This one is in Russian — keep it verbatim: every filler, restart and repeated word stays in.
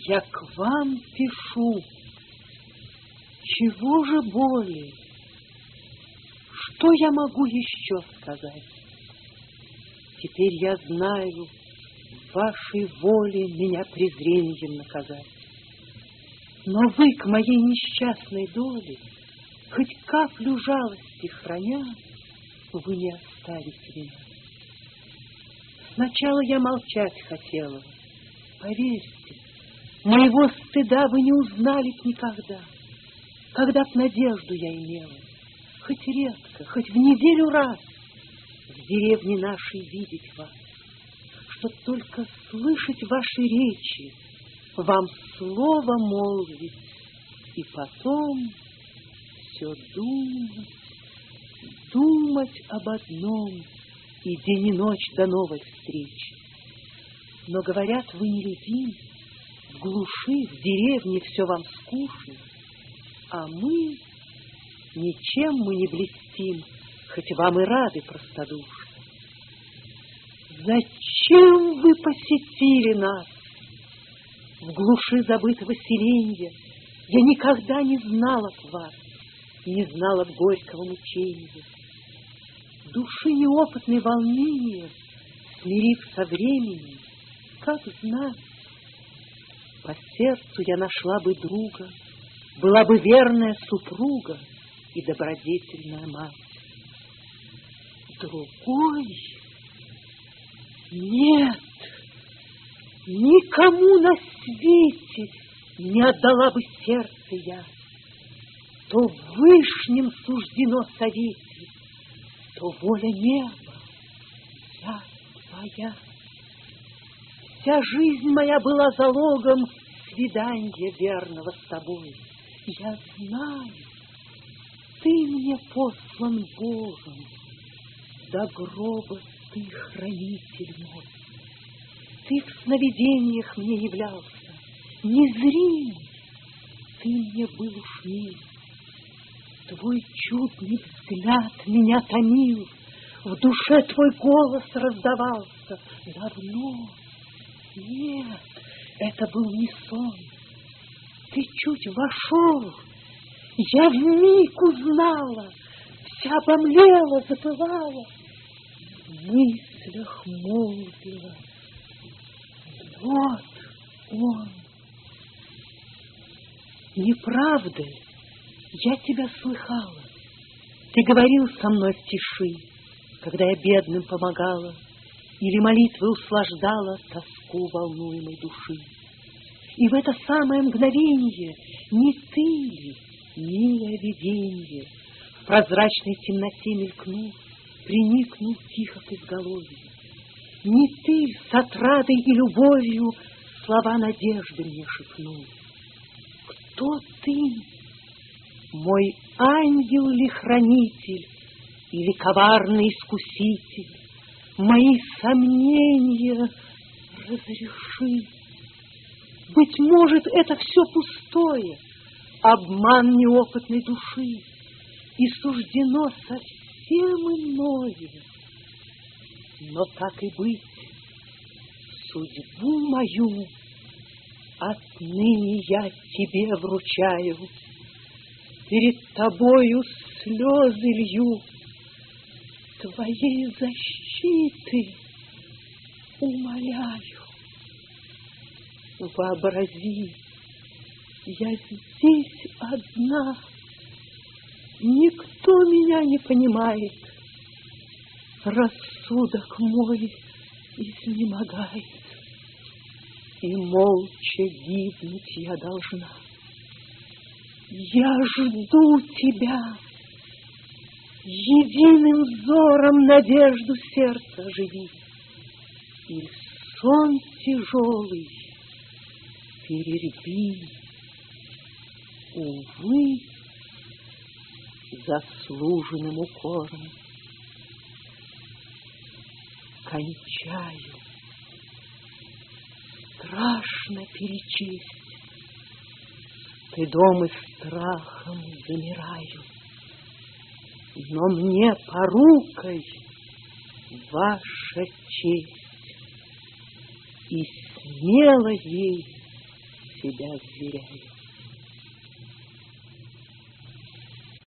Я к вам пишу. Чего же более? Что я могу еще сказать? Теперь я знаю, вашей воле меня презрением наказать. Но вы к моей несчастной доле, хоть каплю жалости храня, вы не оставите меня. Сначала я молчать хотела. Поверьте, моего стыда вы не узнали б никогда. Когда б надежду я имела, хоть редко, хоть в неделю раз, в деревне нашей видеть вас, чтоб только слышать ваши речи, вам слово молвить, и потом все думать, думать об одном, и день и ночь до новой встречи. Но, говорят, вы нелюдим, в глуши, в деревне все вам скучно, а мы, ничем мы не блестим, хоть вам и рады простодушно. Зачем вы посетили нас? В глуши забытого селенья я никогда не знала б вас, не знала б горького мучения. Души неопытной волнения, смирив со временем, как знать, по сердцу я нашла бы друга, была бы верная супруга и добродетельная мать. Другой? Нет, никому на свете не отдала бы сердце я. То вышним суждено совете, то воля неба, я твоя. Вся жизнь моя была залогом свидания верного с тобой. Я знаю, ты мне послан Богом, до гроба ты хранитель мой. Ты в сновидениях мне являлся, незримый, ты мне был уж мил. Твой чудный взгляд меня томил, в душе твой голос раздавался давно. Нет, это был не сон. Ты чуть вошел, я вмиг узнала, вся обомлела, запылала, в мыслях молвила. Вот он. Неправда ли? Я тебя слыхала. Ты говорил со мной в тиши, когда я бедным помогала, или молитвой услаждала тоску волнуемой души. И в это самое мгновенье не ты ли, милое виденье, в прозрачной темноте мелькнул, приникнул тихо к изголовью? Не ты ли с отрадой и любовью слова надежды мне шепнул? Кто ты? Мой ангел ли хранитель или коварный искуситель? Мои сомнения разреши. Быть может, это все пустое, обман неопытной души, и суждено совсем иное. Но так и быть, судьбу мою отныне я тебе вручаю. Перед тобою слезы лью, твоей защиты умоляю. Вообрази, я здесь одна, никто меня не понимает, рассудок мой изнемогает, и молча гибнуть я должна. Я жду тебя, единым взором надежду сердца оживи, и сон тяжелый перерви. Увы, заслуженным укором кончаю. Страшно перечесть, стыдом и страхом замираю, но мне порукой ваша честь, и смело ей себя вверяю.